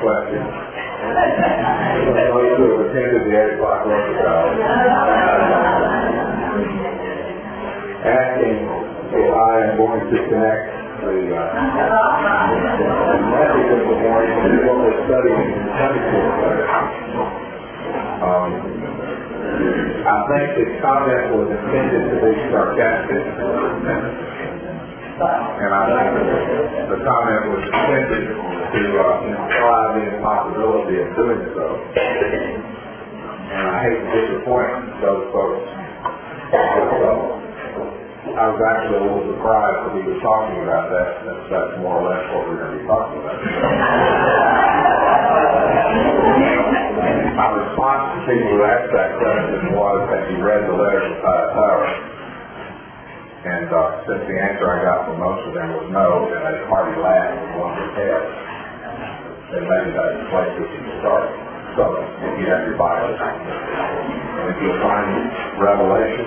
question. Those who have attended the 8 o'clock worship hour, asking if I am going to connect the message of the morning to what we're studying in Sunday school class. I think the comment was intended to be sarcastic, and I think the comment was intended to imply the impossibility of doing so. And I hate to disappoint those folks. I was actually a little surprised that he was talking about that. That's more or less what we're going to be talking about. My response to people who asked that question was that you read the letter to Thyatira. And since the answer I got from most of them was no, and they hardly laughed and one their head, then maybe that's the place we should start. So, if you have your Bible, and if you'll find Revelation,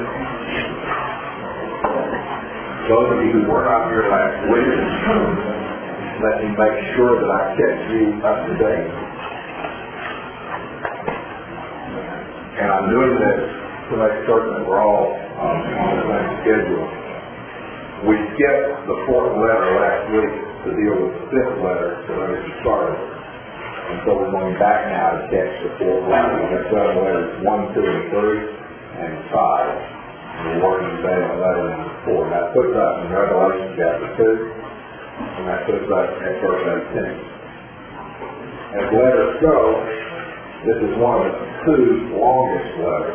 those of you who were not here last week, let me make sure that I catch you up to date. And I'm doing this to make certain that we're all on the same schedule. We skipped the 4th letter last week to deal with the 5th letter so that it started. And so we're going back now to catch the 4th letter. We have 7 letters, 1, 2, and 3, and 5. And we're working today on letter number 4. That puts us in Revelation chapter 2, and that puts us at verse 18. As letters go, this is one of the 2 longest letters.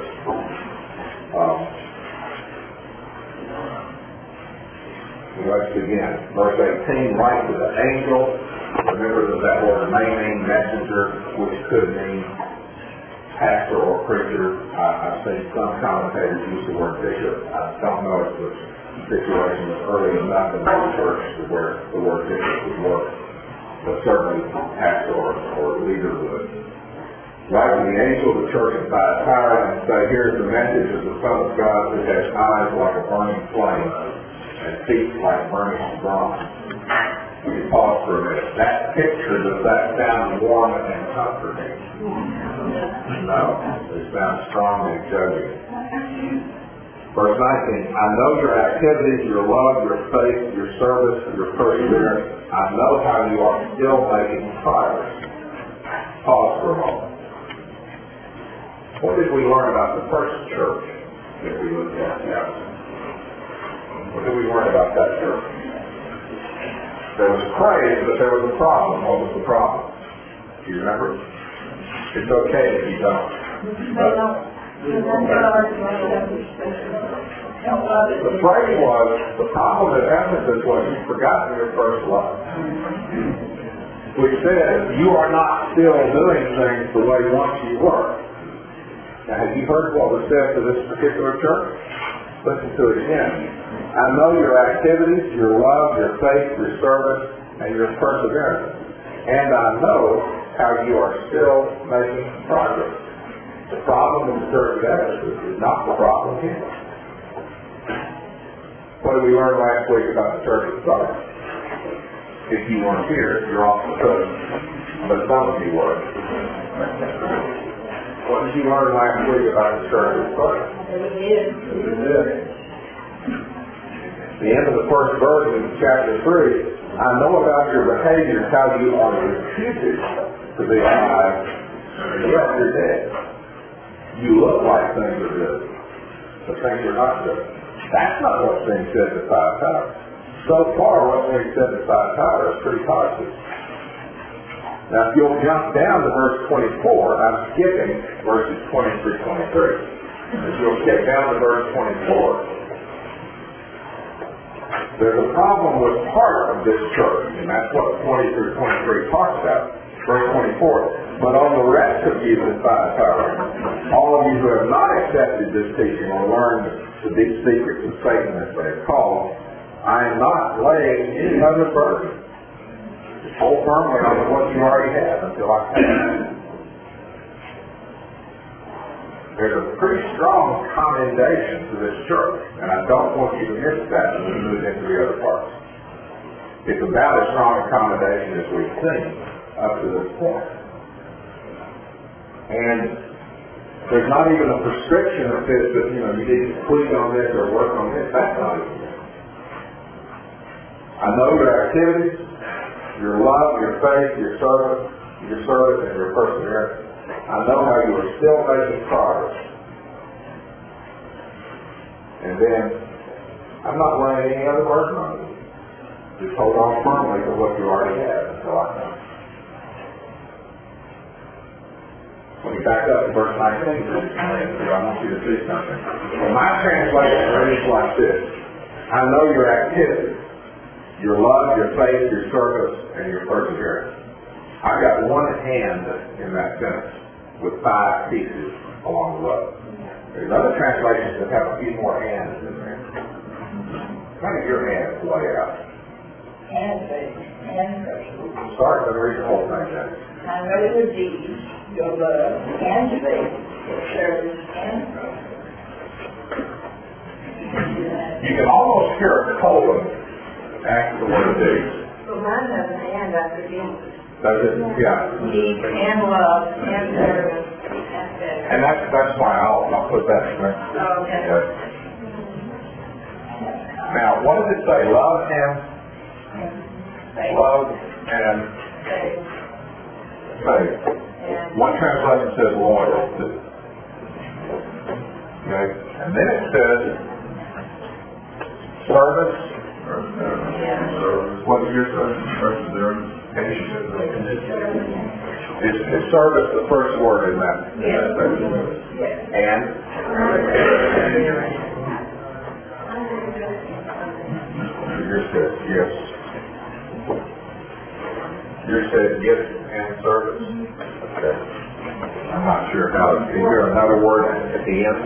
Let's begin. Verse 18, write to the angel. Remember that word may mean messenger, which could mean pastor or preacher. I've seen some commentators use the word bishop. I don't know if the situation was early enough in the church where the word bishop would work, but certainly pastor or leader would. Write to the angel of the church of Thyatira and say, here's the message of the Son of God who has eyes like a burning flame and feet like burnished bronze. You pause for a minute. That picture, does that sound warm and comforting? No. It sounds strong and judging. Verse 19, I know your activities, your love, your faith, your service, your perseverance. I know how you are still making progress. Pause for a moment. What did we learn about the first church that we looked at? What did we learn about that church? There was praise, but there was a problem. What was the problem? Do you remember? It's okay if you don't. The praise was, the problem at Ephesus was you've forgotten your first love. We said, you are not still doing things the way once you were. Now, have you heard what was said to this particular church? Listen to it again. I know your activities, your love, your faith, your service, and your perseverance. And I know how you are still making progress. The problem in the church of Ephesus is not the problem here. What did we learn last week about the church of Sardis? If you weren't here, you're off the hook. But some of you were. What did you learn last week about the church of Sardis? It was good. The end of the first verse in chapter 3, I know about your behavior, how you are reputed to be alive, and yet you're dead. You look like things are good, but things are not good. That's not what's being said to Thyatira. So far, what's being said to Thyatira is pretty positive. Now, if you'll jump down to verse 24, I'm skipping verses 20 through 23. If you'll skip down to verse 24, there's a problem with part of this church, and that's what 20 through 23 talks about. Verse 24, but on the rest of you in Thyatira, all of you who have not accepted this teaching or learned the deep secrets of Satan, as they are called, I am not laying any other burden. Just hold firmly on what you already have until I come. There's a pretty strong commendation to this church, and I don't want you to miss that when we move into the other parts. It's about as strong a commendation as we've seen up to this point. And there's not even a prescription that says that, you need to tweak on this or work on this. That's not even it. I know your activities, your love, your faith, your service, and your perseverance. I know how you are still making progress. And then, I'm not laying any other burden on you. Just hold on firmly to what you already have until I come. When you back up to verse 19, I want you to see something. Well, my translation reads like this. I know your activity, your love, your faith, your service, and your perseverance. I've got one hand in that sentence with 5 pieces along the road. There's other translations that have a few more hands in there. How do your hands lay out? And faith, and perseverance. Start and read the whole thing then. I know your deeds, your love, and faith, your service, and perseverance. You can almost hear a colon after the word deeds. But mine has an and after deeds. Does it? Yeah. Deeds and love, and service, and faith. And that's why I'll put that in there. Okay. Yeah. Now, what does it say? Love and Faith. love and Faith. faith. And One translation says loyalty. Okay? And then it says service. What is your service? Is service the first word in that section? And? Yours says yes. Yours says yes and service? Okay. I'm not sure how. Is there another word at the end?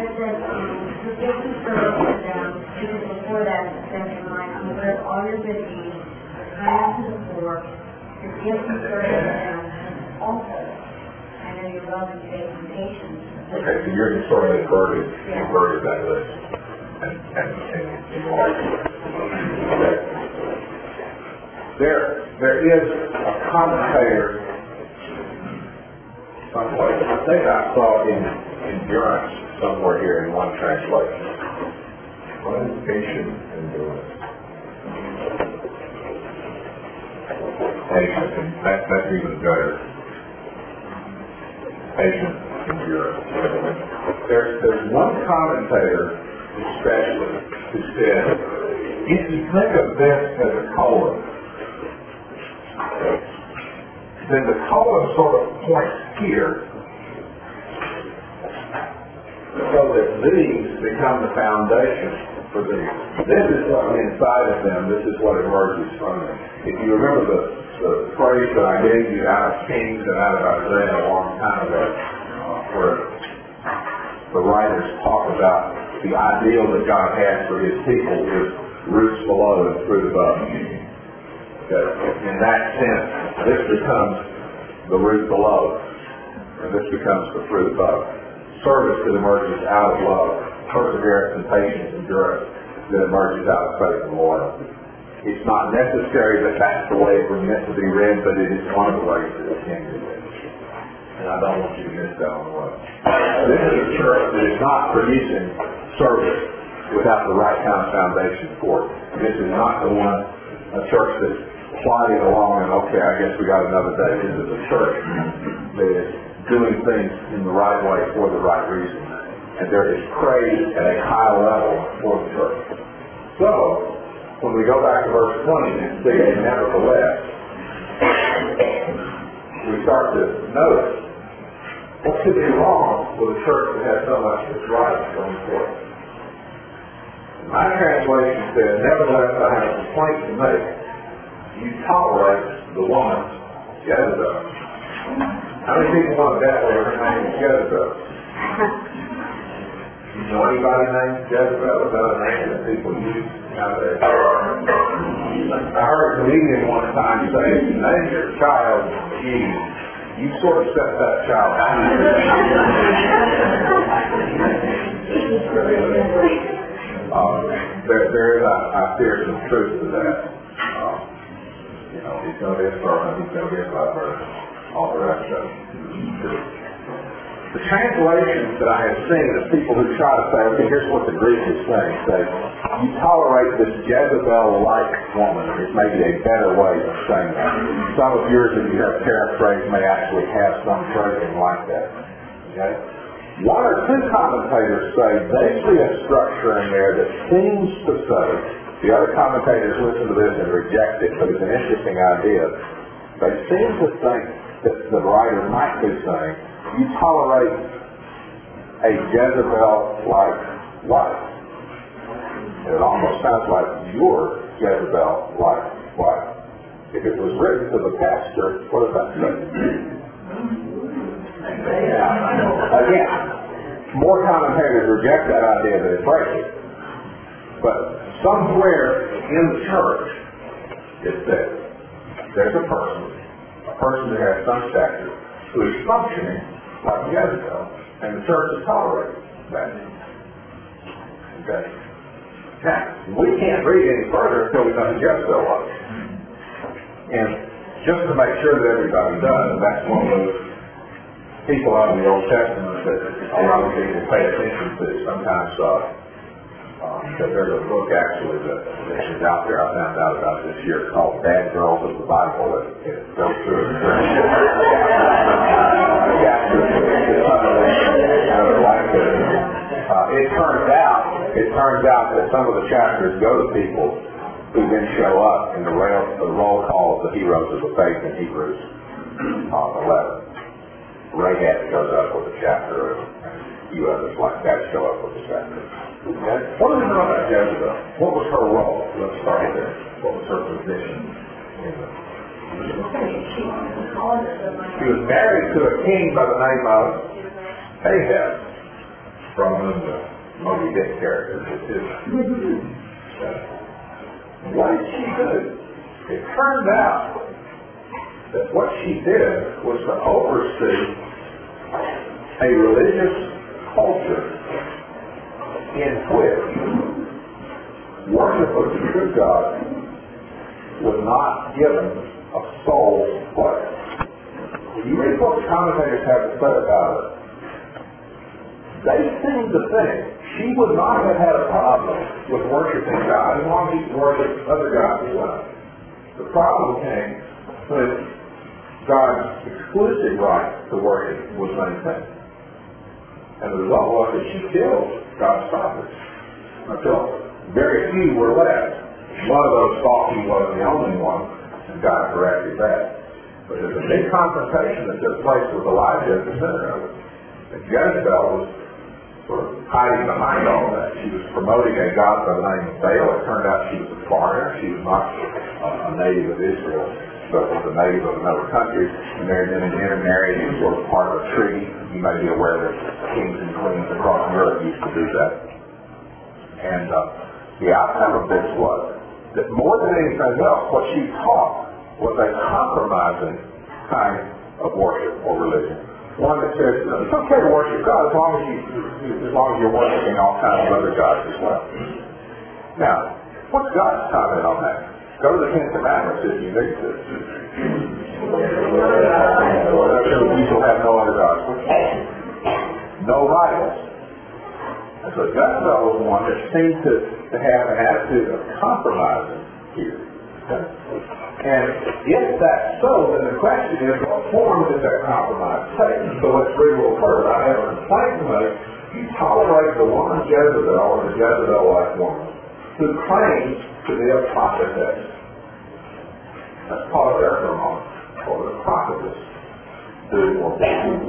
Before that, the second line, I'm aware of all your good deeds, your kindness to the poor, your gifts and service, and also, I know your love and faith and patience. Okay, so you're just sort of inverted that list. And you are. Okay. There is a commentator someplace. I think I saw endurance somewhere here in one translation. What is patient endurance? Patient, and that's even better. Patient endurance. There's one commentator, especially, who said, if you think of this as a colon, then the colon sort of points here, so that these become the foundation for these. This is what inside of them, this is what emerges from them. If you remember the phrase that I gave you out of Kings and out of Isaiah a long time ago, where the writers talk about the ideal that God has for His people is roots below and fruit above. Okay. In that sense, this becomes the root below, and this becomes the fruit above. Service that emerges out of love, perseverance and patience, endurance that emerges out of faith and loyalty. It's not necessary that that's the way it was meant to be read, but it is one of the ways that it can be read. And I don't want you to miss that on the way. This is a church that is not producing service without the right kind of foundation for it. This is not the one, a church that's plodding along and okay, I guess we got another day. This is a church that is doing things in the right way for the right reason. And there is praise at a high level for the church. So, when we go back to verse 20 and see, nevertheless, we start to notice what could be wrong with a church that has so much that's right going forward. My translation says, nevertheless, I have a complaint to make. You tolerate the woman, Jezebel. How many people want that where her name is Jezebel? You know anybody named Jezebel? Is that a name that people use nowadays? I heard a comedian one time say, name your child Eve. You sort of set that child there is, I fear, some truth to that. He's going to be a servant, he's going to be a lover, all the rest of it. The translations that I have seen of people who try to say, okay, here's what the Greek is saying. Say, you tolerate this Jezebel-like woman is maybe a better way of saying that. Some of yours, if you have paraphrased, may actually have some phrasing like that. Okay? One or two commentators say they see a structure in there that seems to say, the other commentators listen to this and reject it, but it's an interesting idea. They seem to think that the writer might be saying, you tolerate a Jezebel-like wife. It almost sounds like your Jezebel-like wife. If it was written to the pastor, what does that say? Again, more commentators reject that idea than embrace it. But somewhere in the church, it says, there's a person that has some stature, who is functioning like Jezebel, and the church is tolerating that. Okay? Now, we can't read any further until we know who Jezebel was. And just to make sure that everybody does, that's one of those people out in the Old Testament that a lot of people pay attention to. Sometimes, because there's a book actually that is out there I found out about this year called Bad Girls of the Bible. It goes through it turns out that some of the chapters go to people who then show up in the roll call of the heroes of the faith in Hebrews 11. Rahab shows up with a chapter, and a few others like that show up with a chapter. Okay? What do we know about Jezebel? What was her role? Let's start there. What was her position in the She was married to a king by the name of Ahab, from whom the Moby Dick character is his. What did she do? It turned out that what she did was to oversee a religious culture in which worship of the true God was not given a sole place. When you read what the commentators have to say about it, they seem to think she would not have had a problem with worshiping God as long as she worshipped other gods as well. The problem came when God's exclusive right to worship was maintained. And the result was that she killed God's prophets until very few were left. One of those thought he was the only one, and God corrected that. But there's a big confrontation that took place with Elijah at the center of it. And Jezebel was sort of hiding behind all that. She was promoting a god by the name of Baal. It turned out she was a foreigner. She was not a native of Israel, but was a native of another country. And there had been an intermarriage. It was sort of part of a treaty. You may be aware that kings and queens across Europe used to do that. And the outcome of this was that more than anything else, what she taught was a compromising kind of worship or religion. One that says, it's okay to worship God as long as you're worshiping all kinds of other gods as well. Now, what's God's comment on that? Go to the Ten Commandments if you need to. You shall have no other gods. No idols. And so Jezebel was one that seemed to have an attitude of compromising here. And if that's so, then the question is, what form does that compromise take? So let's read a little further. I have a complaint to make. You tolerate the woman Jezebel, or the Jezebel-like woman, who claims to be a prophetess. Let's pause there for a moment. What would a prophetess do or be?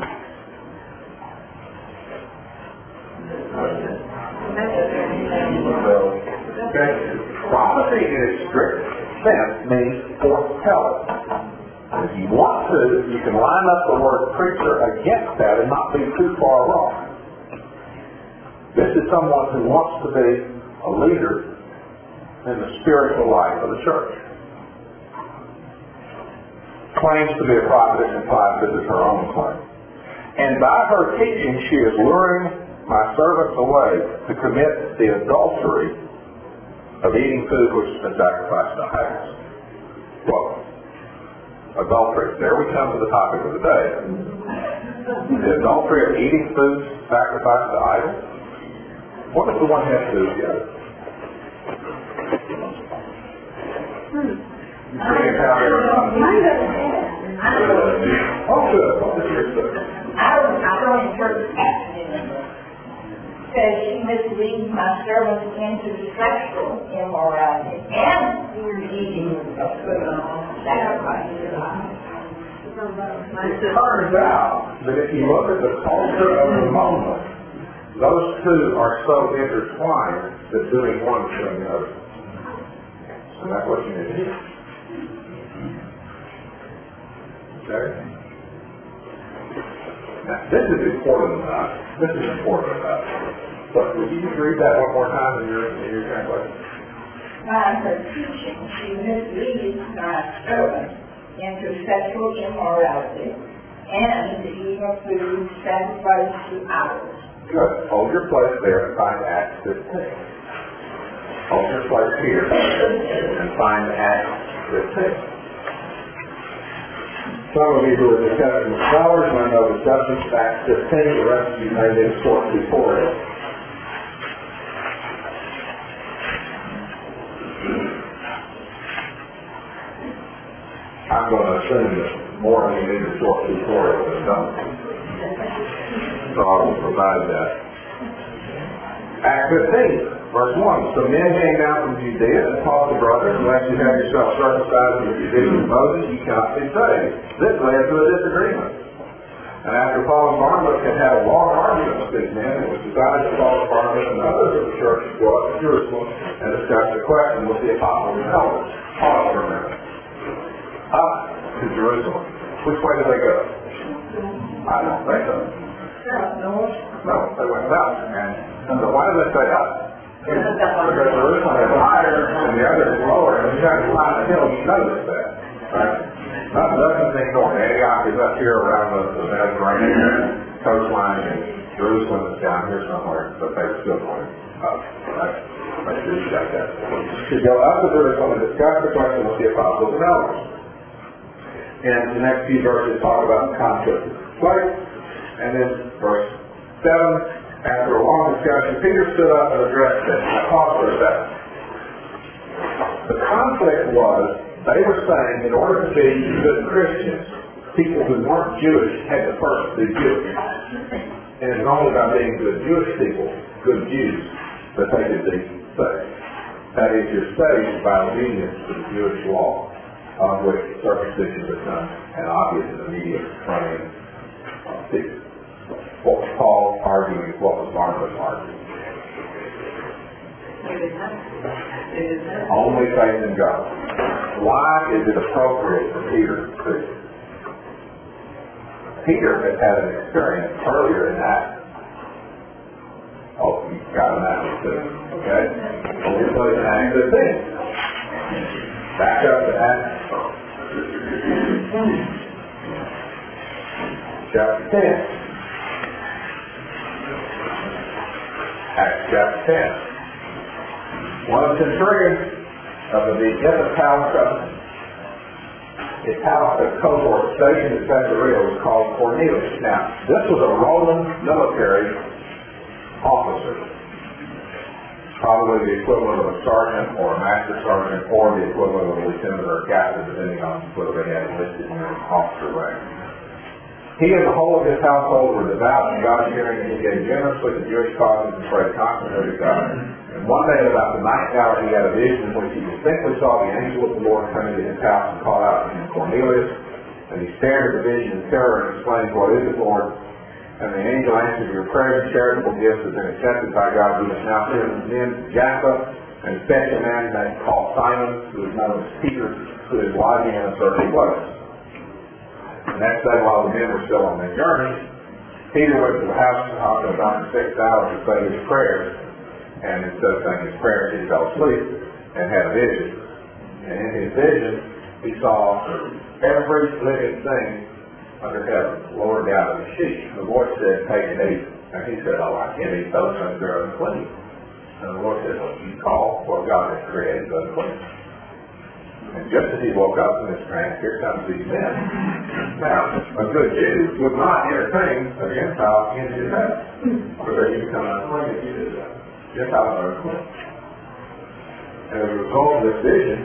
Okay. Prophecy in its strict sense means foretelling. If you want to, you can line up the word preacher against that and not be too far wrong. This is someone who wants to be a leader in the spiritual life of the church. Claims to be a prophetess implies this is her own claim. And by her teaching, she is luring my servants away to commit the adultery of eating food which has been sacrificed to idols. Well, adultery. There we come to the topic of the day. The adultery of eating food sacrificed to idols. What does the one have to do with the other? Oh, good. What is your story? I don't interpret accident. Says she misleads my servants into sexual immorality and eating of food sacrificed to idols. It turns out that if you look at the culture of the moment, those two are so intertwined that doing one is doing the other. So that's what you need to do. Okay? Now, this is important enough. So, would you just read that one more time in your translation? By her teaching, she misleads my servants into sexual immorality and the eating of food sacrificed to idols. Good. Hold your place there and find Acts 15. Hold your place here and find Acts 15. Some of you who are discussing with scholars might know the discussion of Acts 15. The rest of you may need a short tutorial. I'm going to assume that more of you need a short tutorial than don't. So I will provide that. Acts 15, verse 1. Some men came down from Judea and taught the brothers, unless you have yourself circumcised with the tradition of Moses, you cannot be saved. This led to a disagreement. And after Paul and Barnabas had had a long argument with these men, it was decided that Paul and Barnabas and others of the church should go up to Jerusalem and discuss the question with the apostles and elders. Pause for a minute. Up to Jerusalem. Which way did they go? I don't think so. No, they went south. And so why did they say up? Because Jerusalem is higher and the other is lower, and you have to climb the hill, you notice that. Right? Nothing doesn't ignore it. Antioch is up here around the Mediterranean coastline, and Jerusalem is down here somewhere, but they're still going up. Right? Make sure you got that. To go up to Jerusalem and discuss the question with the apostles and elders. And the next few verses talk about the conflict of slaves. And then verse 7, after a long discussion, Peter stood up and addressed them. Now pause for a second. The conflict was, they were saying in order to be good Christians, people who weren't Jewish had to first be Jewish. And it's only by being good Jewish people, good Jews, that they could be saved. That is, you're saved by obedience to the Jewish law, of which circumcision becomes an obvious and immediate front-end feature. What was Paul arguing? What was Barnabas arguing? Only faith in God. Why is it appropriate for Peter to preach? Peter had had an experience earlier in Acts. Oh, you got an Acts too. Okay? Well, we're putting Acts 15. Back up to Acts chapter 10. Acts chapter 10. One of the centurions of the Italica cohort stationed at Caesarea was called Cornelius. Now, this was a Roman military officer, probably the equivalent of a sergeant or a master sergeant or the equivalent of a lieutenant or a captain, depending on whether they had enlisted in their officer rank. He and the whole of his household were devout and God-fearing, and he gave generously to Jewish causes and prayed constantly to God. And one day at about the ninth hour he had a vision in which he distinctly saw the angel of the Lord coming to his house and called out to him, Cornelius. And he stared at the vision in terror and exclaimed, "What is it, Lord?" And the angel answered, "Your prayers and charitable gifts have been accepted by God. You must now send men to Jaffa and fetch a man named called Simon, who is known as Peter, who is lodging in a certain place." The next day, while the men were still on their journey, Peter went to the house of about 6 hours to say his prayers. And instead of saying his prayers, he fell asleep and had a vision. And in his vision, he saw every living thing under heaven lowered down to the sheep. The Lord said, "Take and eat." And he said, "Oh, I can't eat those things, they're unclean." And the Lord said, "Well, you call what God has created unclean." And just as he woke up from his trance, here comes these men. Now, a good Jew would not entertain a Gentile in his house, because he become unclean if you did that. Gentiles are unclean. And as a result of this vision,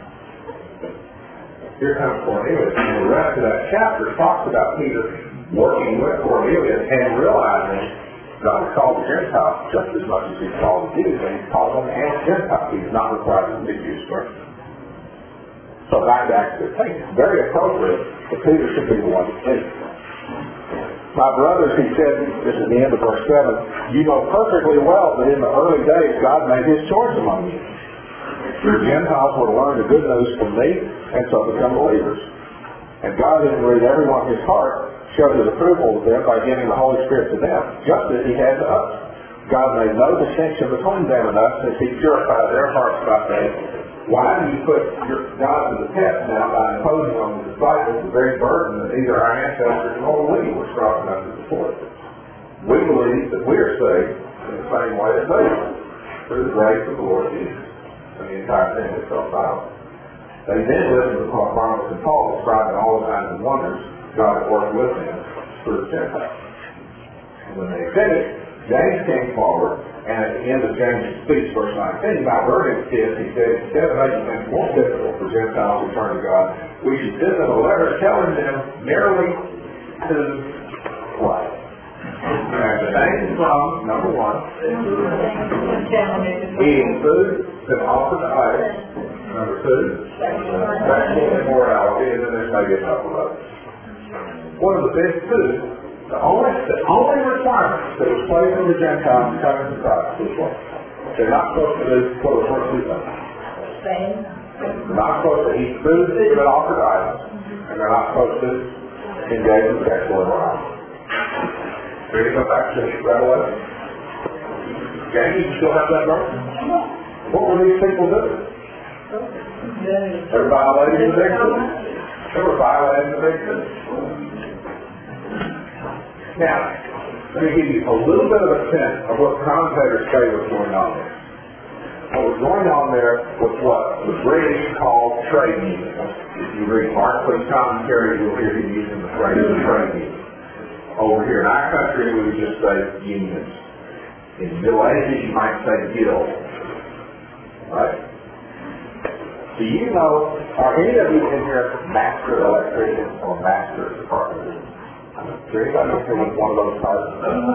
here comes Cornelius. And the rest of that chapter talks about Peter working with Cornelius and realizing God called the Gentiles just as much as he called the Jews, and he called them as Gentiles. He's not required to be Jews first. So back to Acts 15. It's very appropriate that Peter should be the one to speak. My brothers, he said, this is the end of verse 7, you know perfectly well that in the early days God made his choice among you. The Gentiles were to learn the good news from me and so become believers. And God, who read everyone his heart, showed his approval of them by giving the Holy Spirit to them, just as he had to us. God made no distinction between them and us as he purified their hearts by faith. Why do you put God to the test now by imposing on the disciples the very burden that neither our ancestors nor we were strong enough to support? We believe that we are saved in the same way as they are, through the grace of the Lord Jesus. And the entire thing is self-silent. They then listened to what Barnabas and Paul described in all the kinds of wonders God had worked with them through the Gentiles. And when they finished, James came forward, and at the end of James' speech, verse 19, by verdict he said, instead of making things more difficult for Gentiles to turn to God, we should send them a letter telling them merely to what? Abstain from, number one, eating food that's offered to idols. Number two, sexual immorality, and then there's maybe a couple of others. One of the big two, the only requirement that was placed on the Gentiles to come into Christ was what? They're not supposed to do what the first two things. They're not supposed to eat food that offered to idols, and they're not supposed to engage in sexual immorality. Ready to go back to Revelation? James, you still have that verse? What were these people doing? They were violating the big two. They were violating the big two. Now, let me give you a little bit of a sense of what commentators say was going on there. What was going on there was what the British called trade unions. If you read Mark Twain's commentary, you'll hear him using the phrase trade unions. Over here in our country, we would just say unions. In the Middle Ages, you might say guilds. Right? Do you know, are any of you in here master electricians or master carpenters? Is there anybody here with one of those titles?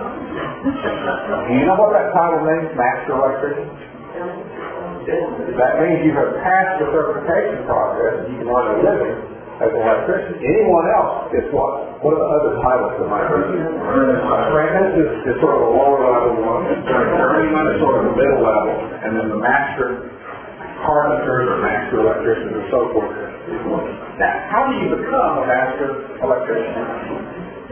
Do you know what that title means, master electrician? That means you have passed the certification process and you can earn a living as an electrician. Anyone else is what? What are the other titles that might be used? Apprentice is sort of a lower level one. Journeyman is sort of the middle level. And then the master carpenters or master electricians and so forth is one. Now, how do you become a master electrician?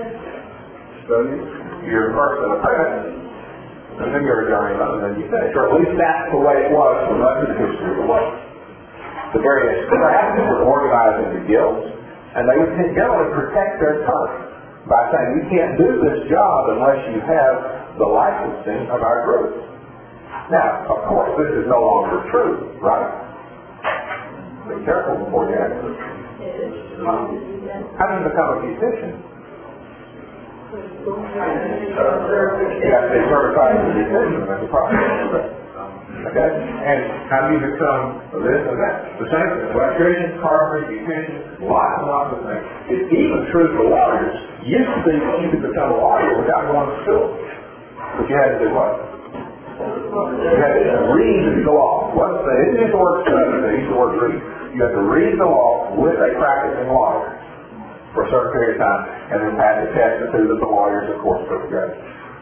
So you're first an apprentice, and then you're a journeyman, and then you finish. Or at least that's the way it was for much of the history of the world. The various crafts were organized into guilds, and they would generally protect their turf by saying, you can't do this job unless you have the licensing of our group. Now, of course, this is no longer true, right? Be careful before you answer. How do you become a musician? You have to be certified as a musician. That's a process. Okay? And how do you become this and that? The same thing. Electricians, carpenters, musicians, lots and lots of things. It's even true for lawyers. You used to think you could become a lawyer without going to school. But you had to do what? You had to read the law. They didn't use the word study, they used the word read. You have to read the law with a practicing lawyer for a certain period of time, and then pass a test or two that the lawyers, of course, put together.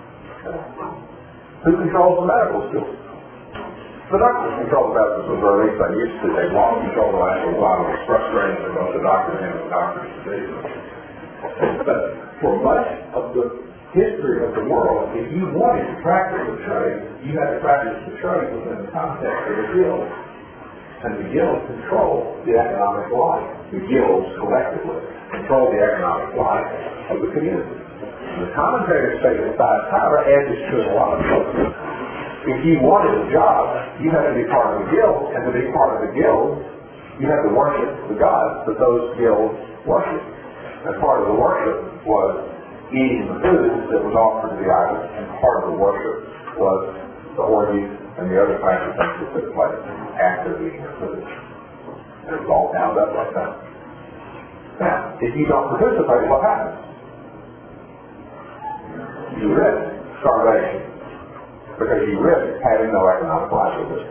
Who controls the medical school? The doctors control the medical school, or at least they used to. They lost control the last little while. It was frustrating for both the doctors and the doctors to do. But for much of the history of the world, if you wanted to practice the trade, you had to practice the trade within the context of the guild. And the guilds control the economic life. The guilds collectively control the economic life of the community. The commentators say that Thyatira adds to a lot of folks. If you wanted a job, you had to be part of the guild, and to be part of the guild, You had to worship the gods that those guilds worshipped. And part of the worship was eating the food that was offered to the idols, and part of the worship was the orgies and the other kinds of things that took place after eating the food. And it was all bound up like that. Now, if you don't participate, what happens? You risk starvation, because you risk having no economic livelihood.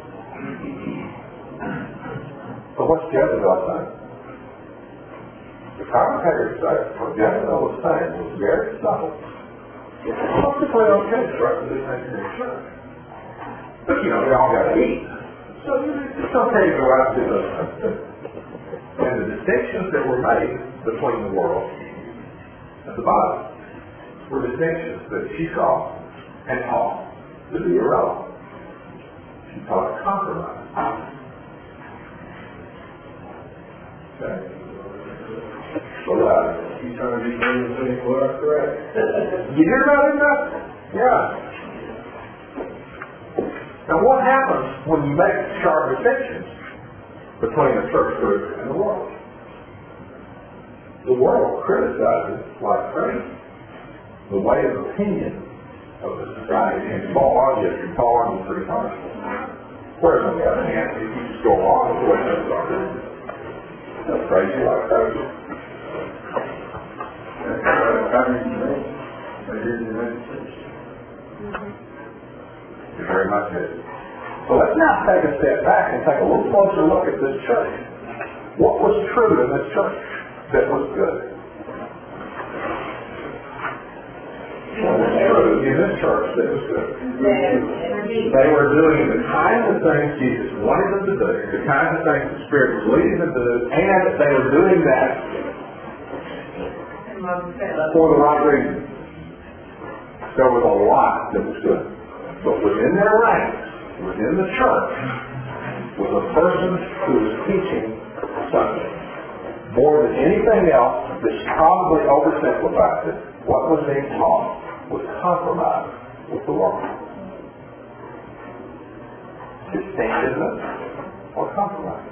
So what's Jezebel saying? The commentators say what Jezebel was saying was very subtle. It's perfectly okay for us to do things in the church. But they all got to eat. So it's okay to go out and do those things. And the distinctions that were made between the world and the body were distinctions that she saw and taught to be irrelevant. She taught compromise. Okay? So You trying to be doing the thing for us, correct? You hear about it now? Yeah. Now what happens when you make sharp distinctions between the church group and the world? The world criticizes like crazy the way of opinion of the society, and fall on you pretty hard. Whereas on the other hand, if you just go along with the way things are, that's crazy like crazy. It very much is. So let's now take a step back and take a little closer look at this church. What was true in this church that was good? What was true in this church that was good? They were doing the kind of things Jesus wanted them to do, the kind of things the Spirit was leading them to do, and they were doing that for the right reason. There was a lot that was good. But within their ranks, within the church, was a person who was teaching something. More than anything else, this probably oversimplifies it. What was being taught was compromise with the world. Distinctiveness or compromise.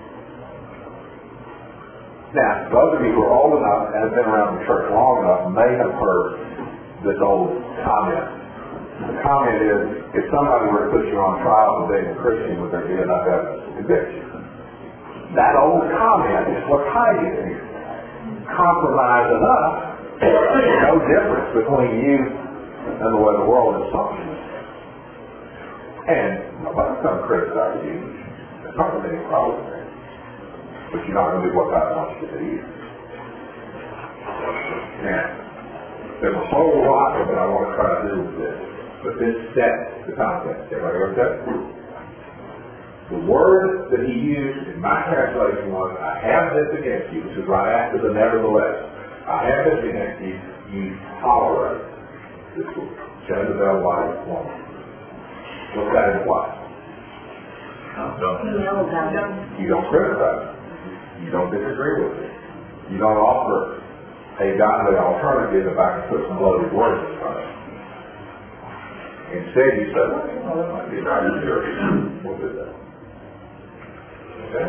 Now, those of you who are old enough and have been around the church long enough may have heard this old comment. The comment is, if somebody were to put you on trial for being a Christian, would there be enough evidence to convict you? That old comment is what ties you here. Compromise enough, there's no difference between you and the way the world is functioning. And nobody's going to criticize you. There's not going to be any problem there. But you're not going to do what God wants you to do. Now, there's a whole lot of it I want to try to do with this. But this sets the context. Everybody okay? The word that he used in my translation was, I have this against you, which is right after the nevertheless. I have this against you, you tolerate this Jezebel-like woman. What's that imply? You don't criticize it. You don't disagree with it. You don't offer a godly alternative if I can put some loaded words in front of it. Instead, you say, well, that might be a right here. We'll do that. Okay?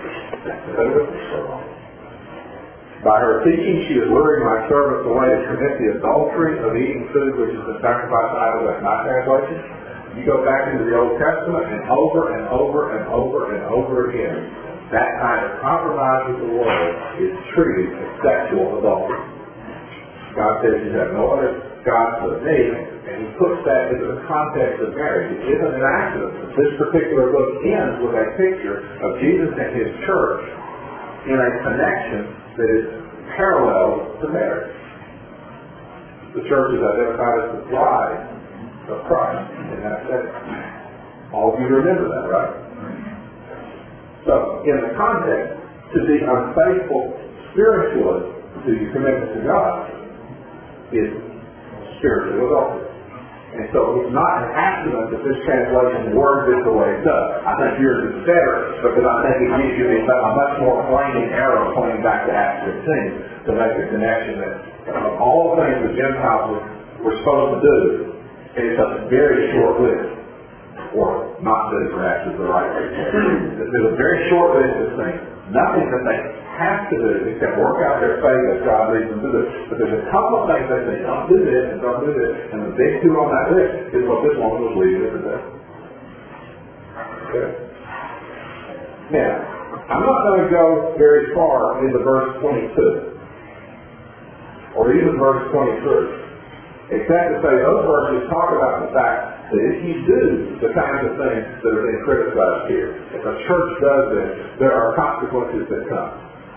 By her teaching, she is luring my servants away to commit the adultery of eating food which has been sacrificed to idols. That's my translation. You go back into the Old Testament, and over and over and over and over again, that kind of compromise with the world is treated as sexual adultery. God says you have no other God but me, and he puts that into the context of marriage. It isn't an accident. This particular book ends with a picture of Jesus and his church in a connection that is parallel to marriage. The church is identified as the bride of Christ in that setting. All of you remember that, right? So, in the context, to be unfaithful spiritually to your commitment to God is spiritual adultery. And so it's not an accident that this translation words it the way it does. I think yours is better because I think it gives you a much more flaming arrow pointing back to Acts 15 to make the connection that of all the things the Gentiles were supposed to do, it's a very short list. or not do perhaps is the right way to say it. There's a very short list of things. Nothing that they have to do except work out their faith as God leads them to do. But there's a couple of things they say, don't do this and don't do this. And the big two on that list is what this woman was leading them to do. Okay. Now, I'm not going to go very far into verse 22 or even verse 23, except to say those verses talk about the fact that if you do the kinds of things that are being criticized here, if a church does this, there are consequences that come.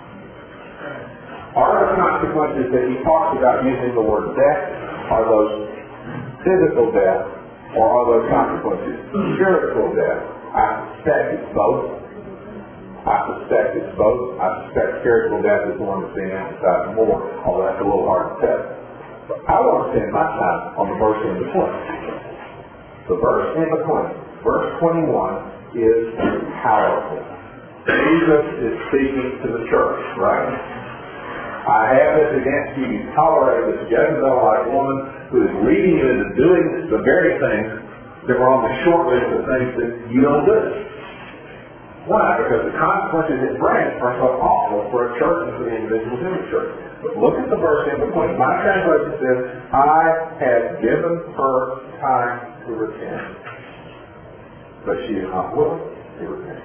Are the consequences that he talks about using the word death, are those physical death, or are those consequences spiritual death? I suspect it's both. I suspect spiritual death is the one that's being emphasized more, although that's a little hard to tell. But I want to spend my time on the verse in between. The verse in between, verse 21, is powerful. Jesus is speaking to the church, right? I have this against you. You tolerate this Jezebel-like woman who is leading you into doing the very things that were on the short list of things that you don't do. Why? Because the consequences it brings are so awful for a church and for the individuals in the church. But look at the verse in between. My translation says, I have given her time to repent, but she is not willing to repent.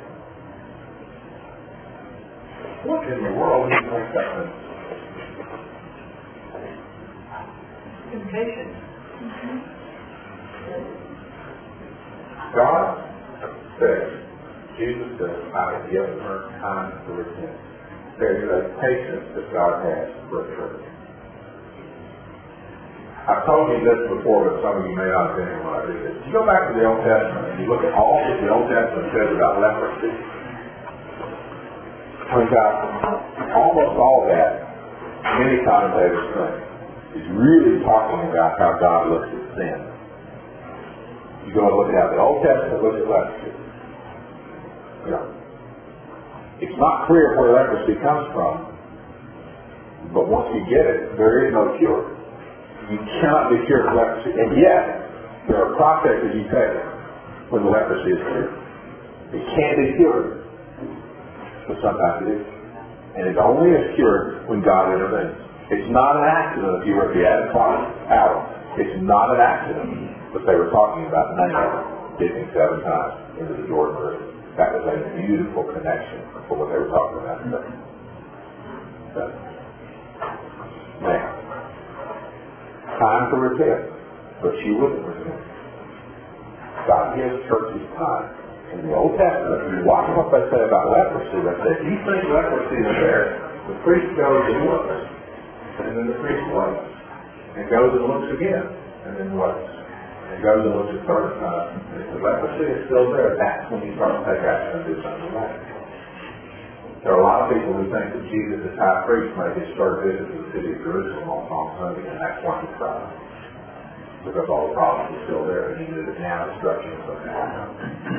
What in the world do you think that means? Temptation. God says, Jesus says, I have given her time to repent. There is a patience that God has for a church. I've told you this before, but some of you may not have been here when I do this. You go back to the Old Testament and you look at all that the Old Testament says about leprosy. Turns out almost all that, many commentators think, is really talking about how God looks at sin. You go and look at how the Old Testament looks at leprosy. It's not clear where leprosy comes from, but once you get it, there is no cure. You cannot be cured of leprosy. And yet, there are processes you take when the leprosy is cured. It can be cured, but sometimes it is. And it only is cured when God intervenes. It's not an accident if you were at the Adam out. It's not an accident that they were talking about Naaman dipping 7 times into the Jordan River. That was a beautiful connection for what they were talking about today. Now, time to repent, but she wouldn't repent. God gives churches time. In the Old Testament, you watch what they say about leprosy. They say, if you think leprosy is there, the priest goes and looks, and then the priest waits, and goes and looks again, and then waits. And goes and looks a third time. And if the leprosy is still there, that's when you start to take action and do something about it. There are a lot of people who think that Jesus as high priest made his third visit to the city of Jerusalem on Palm Sunday, and that's why he cried. Because all the problems are still there, and he knew that now destruction was going to happen.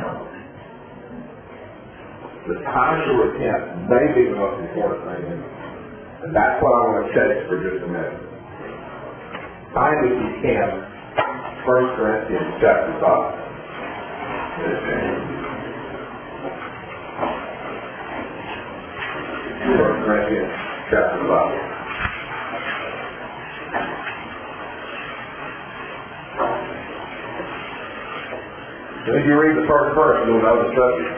The time to repent may be the most important thing in it. And that's what I want to chase for just a minute. Find, if you can, 1 Corinthians chapter 5. 1 Corinthians chapter 5. If you read the first verse, you'll know the subject.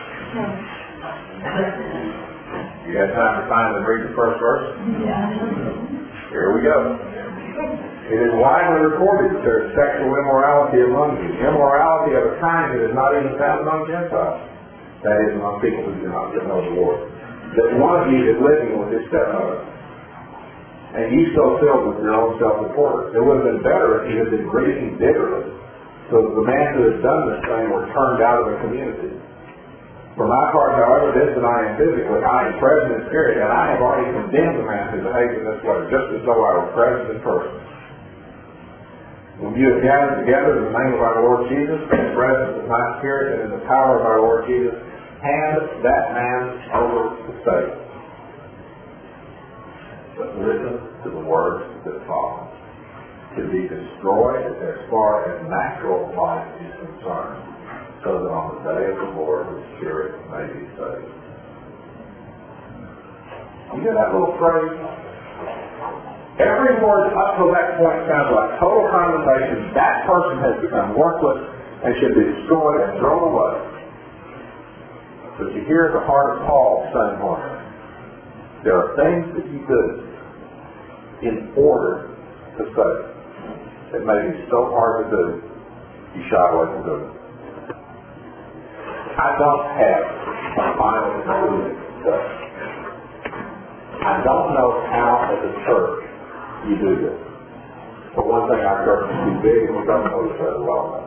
You had time to find and read the first verse? Here we go. It is widely reported that there is sexual immorality among you. Immorality of a kind that is not even found among Gentiles. That is, among people who do not know the Lord. That one of you is living with his stepmother. And you so filled with your own self-importance. It would have been better if you had been grieving bitterly. So the man who has done this thing were turned out of the community. For my part, however distant I am physically, I am present in spirit, and I have already condemned the man who behaves in this way, just as though I were present in person. When you have gathered together in the name of our Lord Jesus, in the presence of my spirit and in the power of our Lord Jesus, hand that man over to Satan. But listen to the words that follow. To be destroyed as far as natural life is concerned. so that on the day of the Lord his spirit may be saved. You hear that little phrase? Every word up to that point sounds like total condemnation. That person has become worthless and should be destroyed and thrown away. But you hear the heart of Paul saying what? There are things that you do in order to save. It may be so hard to do, you shy away from doing it. I don't have a final conclusion today. I don't know how as a church you do this. But one thing our church is too big and we don't know each other well enough.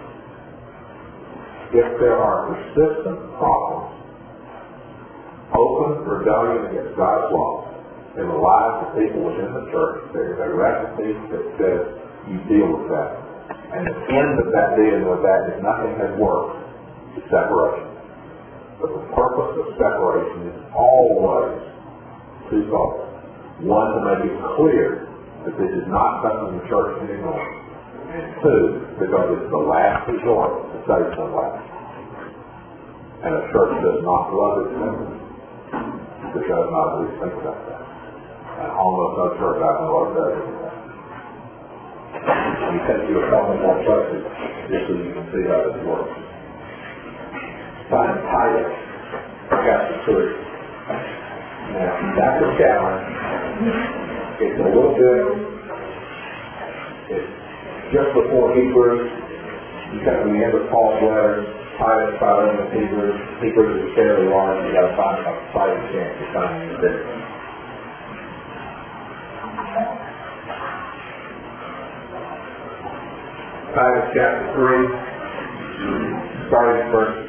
If there are persistent problems, open rebellion against God's law in the lives of people within the church, there is a recipe that says you deal with that. And the end of that dealing with that is nothing has worked, is separation. But the purpose of separation is always twofold. One, to make it clear that this is not something the church can ignore. And two, because it's the last resort to save somebody. And a church does not love its members. It does not at least think about that. And almost no church I know of does that. Let me take you a couple more places just so you can see how this works. Find Titus, chapter 3. Now, that's a challenge. It's a little bit, it's just before Hebrews. You got to the end of Paul's letters. Titus, following the Hebrews. Hebrews is fairly large. You got to find a fighting chance to find it there. Titus chapter 3, starting at verse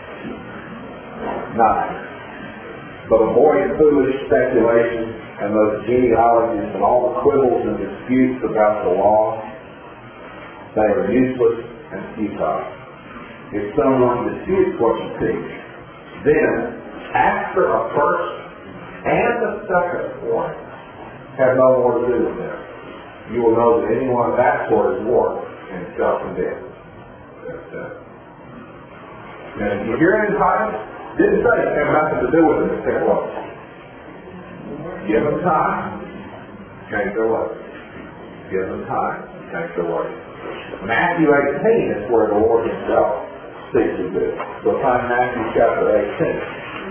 9. But avoid foolish speculations and those genealogies and all the quibbles and disputes about the law. They are useless and futile. If someone disputes what you teach, then after a first and a second warning, have no more to do with them. You will know that anyone of that sort is warped and self-condemned. Now, did you hear it in Titus? Didn't say it had nothing to do with it. It said what? Give them time, change their ways. Give them time, change their ways. Matthew 18 is where the Lord himself speaks of this. So find Matthew chapter 18.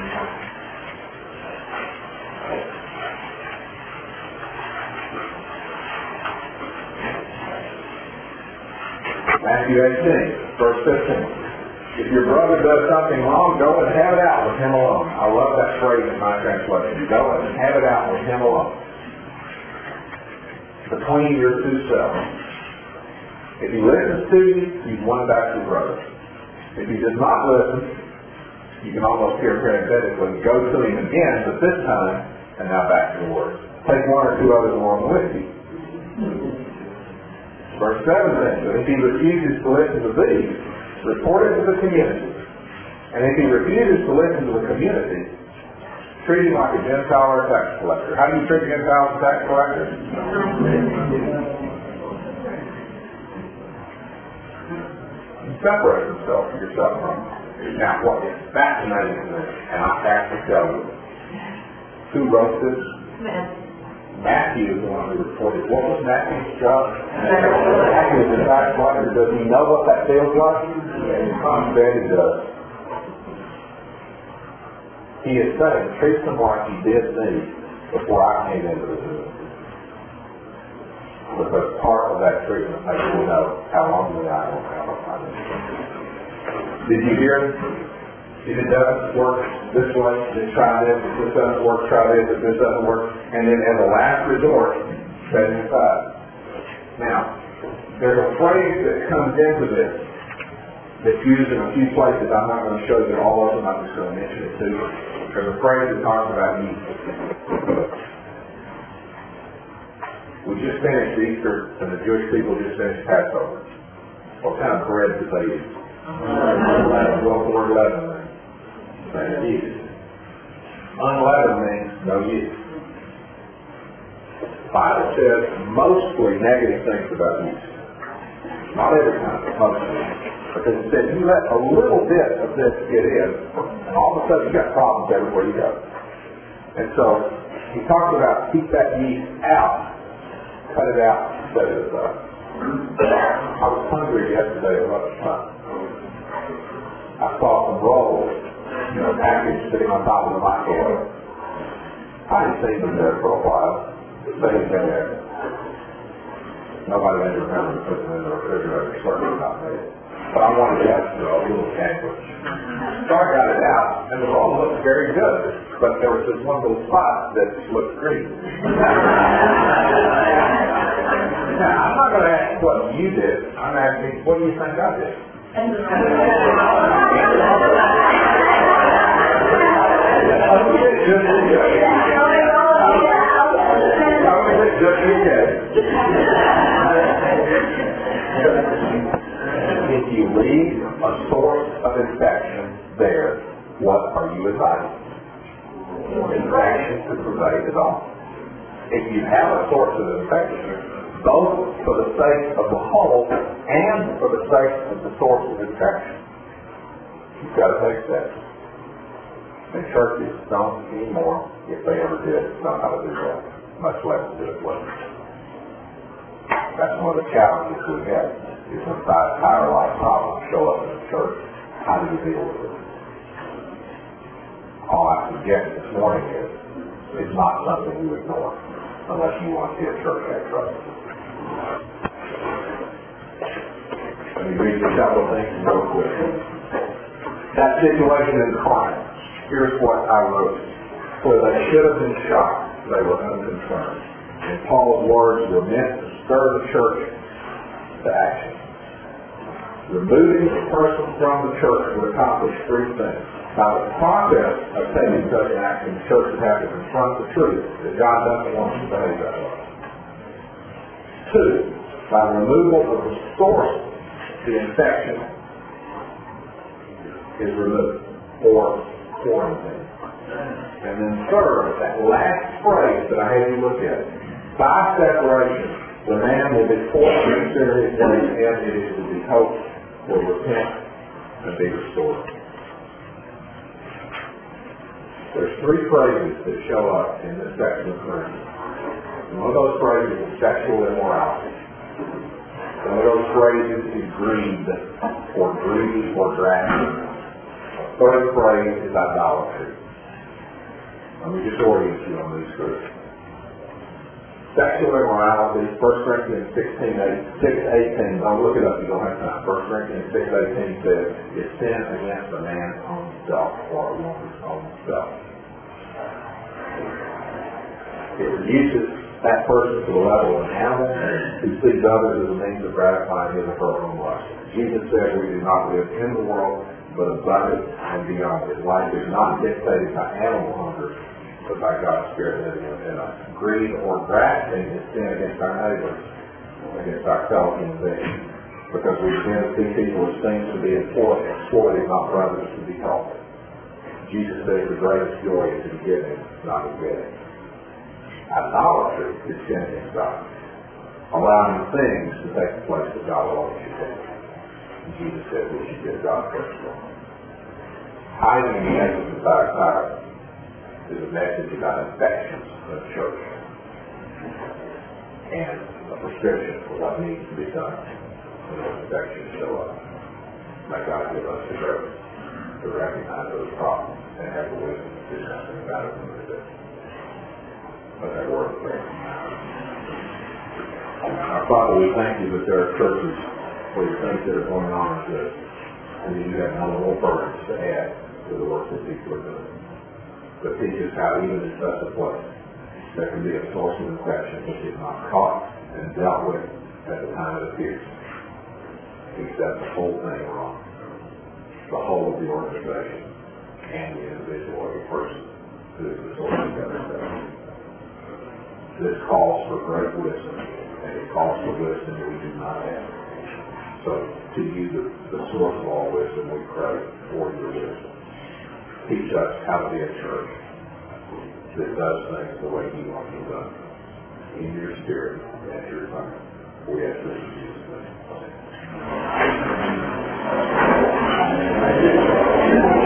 Matthew 18, verse 15. If your brother does something wrong, go and have it out with him alone. I love that phrase in my translation. Go and have it out with him alone. Between your two selves. If he listens to you, he's won back your brother. If he does not listen, you can almost hear parenthetically, go to him again, but this time, and now back to the word. Take one or two others along with you. Verse 17, but if he refuses to listen to these, report it to the community. And if he refuses to listen to the community, treat him like a Gentile or a tax collector. How do you treat Gentiles and tax collectors? You separate yourself from yourself from them. Now, what is fascinating to me, and I have to tell you, who wrote this? Matthew is the one who reported. What was Matthew's job? Matthew is the tax collector. Does he know what that feels like? I bet he does. He is saying, treat them like he did me before I came into the room. Because part of that treatment makes you know how long I don't have. Did you hear it? If it doesn't work this way, then try this. If this doesn't work, try this. If this doesn't work, and then as a last resort, set it aside. Now, there's a phrase that comes into this that's used in a few places. I'm not going to show you all of them. I'm just going to mention it to you. There's a phrase that talks about yeast. We just finished Easter, and the Jewish people just finished Passover. What kind of bread did they eat? Unleavened. What's the word leaven mean? Yeast. Unleavened means no yeast. The Bible says mostly negative things about yeast. Not every time, but most of it. Because it said, you let a little bit of this get in, and all of a sudden you got problems everywhere you go. And so, he talks about keep that yeast out, cut it out instead of I was hungry yesterday at lunchtime. I saw some rolls, packaged sitting on top of the microwave. I hadn't seen them there for a while. They had been there. Nobody had remembered to put them in the refrigerator, certainly not me. But I wanted to have a little sandwich. So I got it out, and the roll looked very good. But there was just one little spot that looked green. Now, I'm not going to ask what you did. I'm asking, what do you think I did? If you leave a source of infection there, what are you inviting? Infection to pervade it all. If you have a source of infection, both for the sake of the whole and for the sake of the source of infection, you've got to take steps. And churches don't anymore, if they ever did, know how to do that, much less do it well. That's one of the challenges we have, is when higher life problems show up in the church, how do you deal with it? All I suggest this morning is, it's not something you ignore, unless you want to see a church that trust. Let me read you a couple of things real quick. That situation in Corinth, here's what I wrote. For they should have been shocked, they were unconcerned. And Paul's words were meant to stir the church to action. Removing the person from the church would accomplish three things. By the process of taking such action, the church would have to confront the truth that God doesn't want us to behave that way. 2, by removal of the source, the infection is removed, or quarantine. And then third, that last phrase that I had you look at, by separation, the man will be forced to consider his ways, and it is to be hoped will repent and be restored. There's 3 phrases that show up in this section of Corinthians. One of those phrases is sexual immorality. One of those phrases is greed, or greedy, or grasping. A third phrase is idolatry. Let me just orient you on these groups. Sexual immorality, 1 Corinthians 6:18. Don't look it up, you don't have time. 1 Corinthians 6:18 says, it's sin against a man's own self, or a woman's own self. It reduces that person to the level of an animal who sees others as a means of gratifying his or her own lust. Jesus said we do not live in the world, but above it and beyond it. Life is not dictated by animal hunger, but by God's Spirit living within us. Greed or grasping is sin against our neighbors, against our fellow human beings, because we begin to see people as things to be exploited, not brothers to be helped. Jesus says the greatest joy is in giving, not in getting. Idolatry is sin against God, allowing things to take the place that God alone should take. And Jesus said we should give God first. Hiding the message of our power is a message about infections in the church and a prescription for what needs to be done when those infections show up. May God give us the grace to recognize those problems and have the wisdom to do something about it when we do. Let that word of prayer. Our Father, we thank you that there are churches where the things that are going on is good, and you have no more burdens to add to the work that people are doing. But teach us how even in such a place there can be a source of infection which is not caught and dealt with at the time it appears. We set the whole thing wrong. The whole of the organization and the individual or the person who is the source of that infection. This calls for great wisdom, and it calls for wisdom that we do not have. So to you, the source of all wisdom, we pray for your wisdom. Teach us how to be a church that does things the way you want them done. In your spirit and your time. We ask this in Jesus' name. Amen. Thank you.